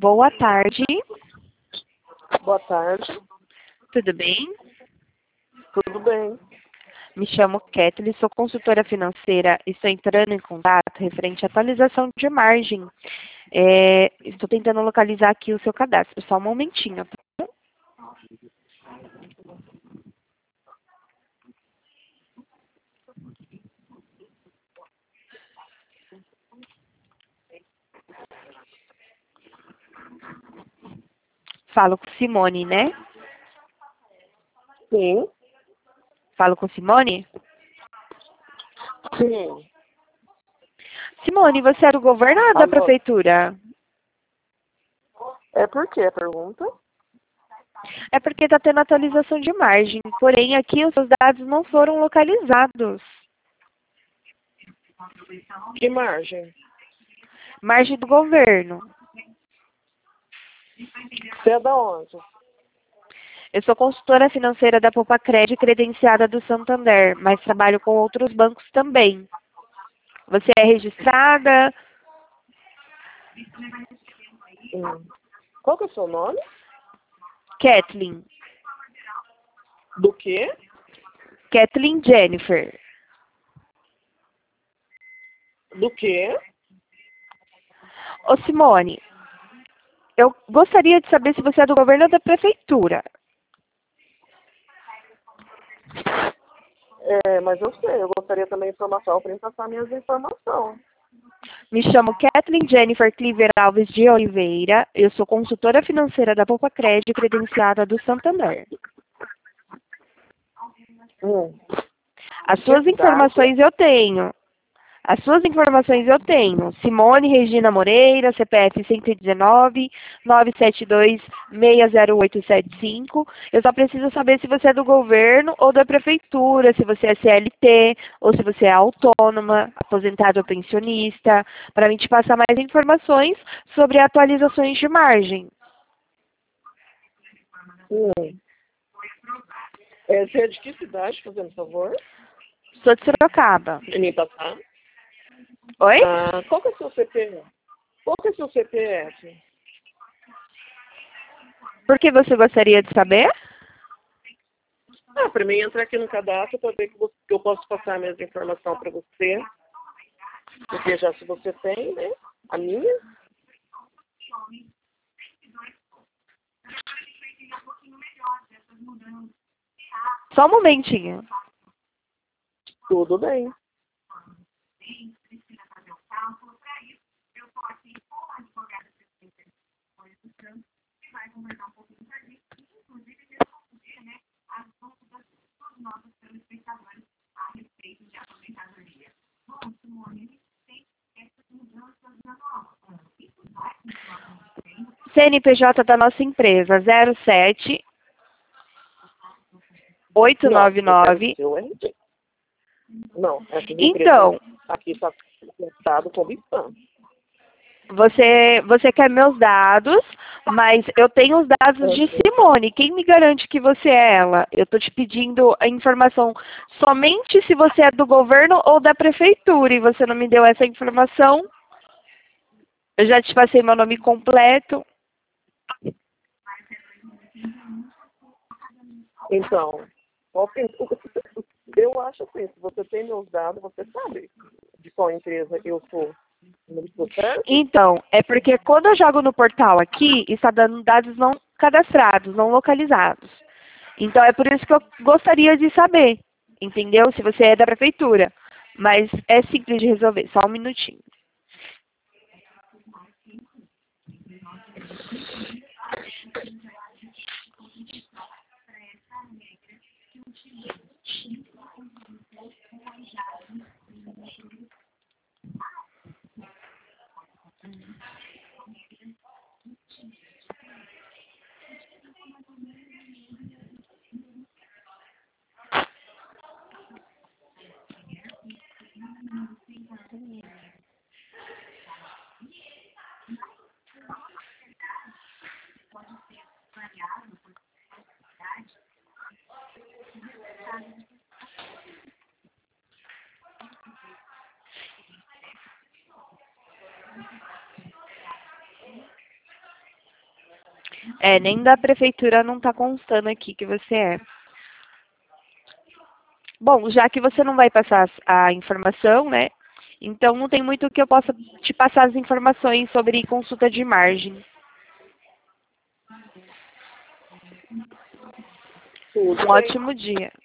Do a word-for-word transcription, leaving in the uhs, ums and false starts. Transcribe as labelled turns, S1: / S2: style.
S1: Boa tarde.
S2: Boa tarde.
S1: Tudo bem?
S2: Tudo bem.
S1: Me chamo Kathleen, sou consultora financeira e estou entrando em contato referente à atualização de margem. É, estou tentando localizar aqui o seu cadastro, só um momentinho, tá bom? Falo com Simone, né?
S2: Sim.
S1: Falo com Simone?
S2: Sim.
S1: Simone, você é do governo ou é da
S2: Alô?
S1: prefeitura?
S2: É por que a pergunta?
S1: É porque está tendo atualização de margem, porém aqui os seus dados não foram localizados.
S2: Que margem?
S1: Margem do governo.
S2: Você é da onde?
S1: Eu sou consultora financeira da Poupa-Cred credenciada do Santander, mas trabalho com outros bancos também. Você é registrada?
S2: Hum. Qual que é o seu nome?
S1: Kathleen.
S2: Do quê?
S1: Kathleen Jennifer.
S2: Do quê?
S1: Ô Simone, eu gostaria de saber se você é do governo ou da prefeitura.
S2: É, mas eu sei, eu gostaria também de informação para passar minhas informações.
S1: Me chamo Kathleen Jennifer Cliver Alves de Oliveira. Eu sou consultora financeira da Poupa-Cred credenciada do Santander.
S2: Hum.
S1: As
S2: Que
S1: suas
S2: cidade?
S1: informações eu tenho. As suas informações eu tenho. Simone Regina Moreira, C P F cento e dezenove, nove sete dois, seis zero oito sete cinco. Eu só preciso saber se você é do governo ou da prefeitura, se você é C L T ou se você é autônoma, aposentado ou pensionista, para mim te passar mais informações sobre atualizações de margem.
S2: Hum. É, você é de que cidade, fazendo favor?
S1: Sou de Sorocaba.
S2: De me passar?
S1: Oi?
S2: Ah, qual que é o seu C P F? Qual que é o seu C P F?
S1: Por que você gostaria de saber?
S2: Ah, para mim entrar aqui no cadastro para ver que, você, que eu posso passar a mesma informação para você. Porque já se você tem, né? A minha.
S1: Só um momentinho.
S2: Tudo bem.
S1: C N P J da nossa empresa, zero sete oito nove
S2: Não, eu quero
S1: nove.
S2: o seu R G. Não, essa
S1: Então,
S2: empresa aqui está contado como spam.
S1: você, você quer meus dados, mas eu tenho os dados de Simone. Quem me garante que você é ela? Eu estou te pedindo a informação somente se você é do governo ou da prefeitura e você não me deu essa informação. Eu já te passei meu nome completo.
S2: Então, qual que- eu acho assim, se você tem meus dados, você sabe de qual empresa eu sou. Não estou certo?
S1: Então, é porque quando eu jogo no portal aqui, está dando dados não cadastrados, não localizados. Então, é por isso que eu gostaria de saber, entendeu? Se você é da prefeitura. Mas é simples de resolver, só um minutinho. É, nem da prefeitura não está constando aqui que você é. Bom, já que você não vai passar a informação, né? Então não tem muito que eu possa te passar as informações sobre consulta de margem.
S2: Tudo
S1: Um
S2: bem.
S1: ótimo dia.